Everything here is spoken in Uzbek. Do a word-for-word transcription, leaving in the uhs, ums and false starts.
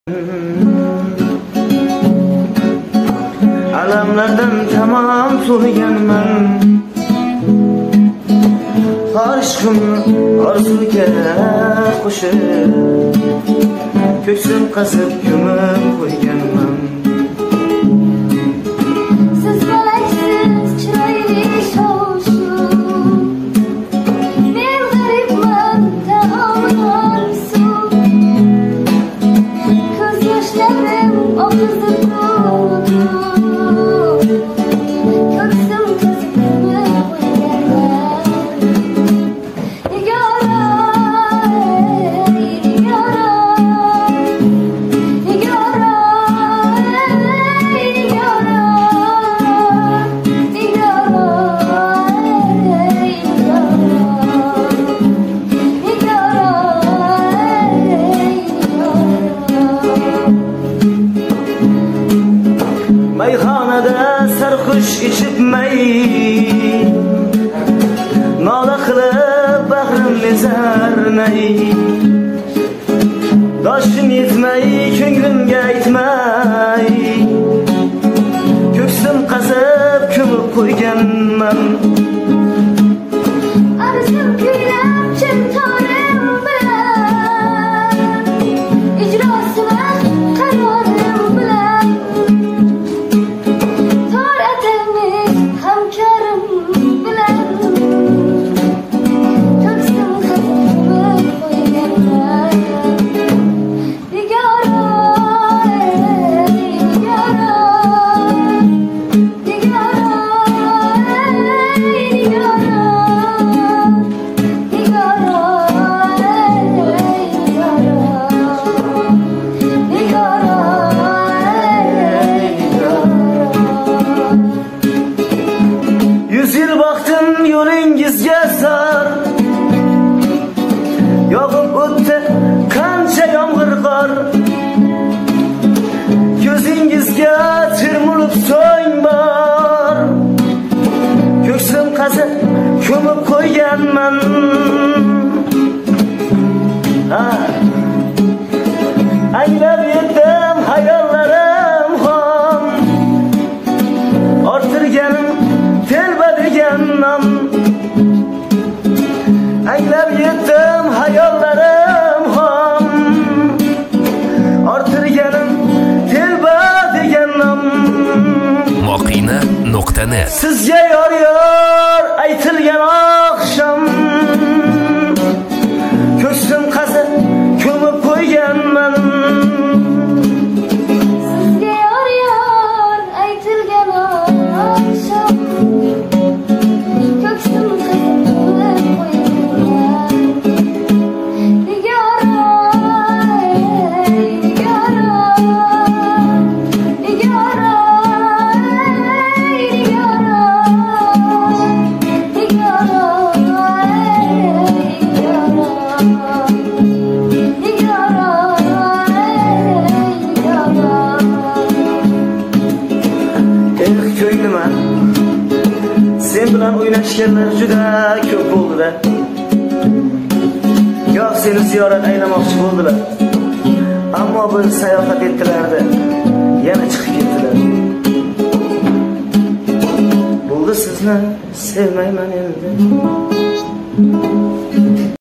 Alamlardan tamam to'yganman. Aşkımni orzuga qo'shib, ko'ksim qazib ko'mib qo'yganman. Siz malaksiz chiroyli shoshib, men g'aribman taomlar suv. Ko'z yoshlarim oqizib turdi, ko'ksim qazib ko'mib qo'yganman. Mayxonada sarxush ichib may, nola qilib bag'rimni zarnay. Doshim yetmay, ko'nglimga aytmay, ko'ksim qazib ko'mib qo'yganman. Arzum kuylab chin tonim bilan, ijrosini qarorim bilan, tor atamning hamkorim bilan, ko'ksim qazib qo'yganman. Nigora, nigora, nigora, Yüz yıl baktım yolingizga sar, yog'ib o'tdi qancha yomg'ir qor. Ko'zingizga termulib so'ng bor, ko'ksim qazib ko'mib qo'yganman. Ha, anglab yetdim hayollarim xom, orttirganim telba degan nom. Anglab yetdim hayollarim xom, orttirganim telba degan nom. Moqina nuqta net. Sizga yor yor aytilgan oqshom, ko'ksim qazib ko'mib qo'yganman. sizga yor yor aytilgan oqshom, ko'ksim qazib ko'mib qo'yganman. Nigora, nigora, nigora, sen bilan o'ynashganlar juda ko'p bo'ldi-da. Goh seni ziyorat aylamoqchi bo'ldilar, ammo bir sayohat etdilar-da, yana chiqib ketdilar. Bo'ldi, sizni sevmayman endi.